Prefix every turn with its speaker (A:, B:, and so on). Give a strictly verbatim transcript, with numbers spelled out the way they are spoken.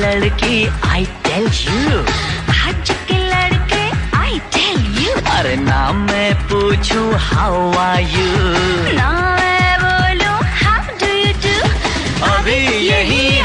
A: लड़की I tell you,
B: आज के लड़के आई टेल यू।
A: अरे ना मैं पूछूं हाउ आर यू,
B: ना मैं बोलूं हाउ डू यू डू।
A: अभी यही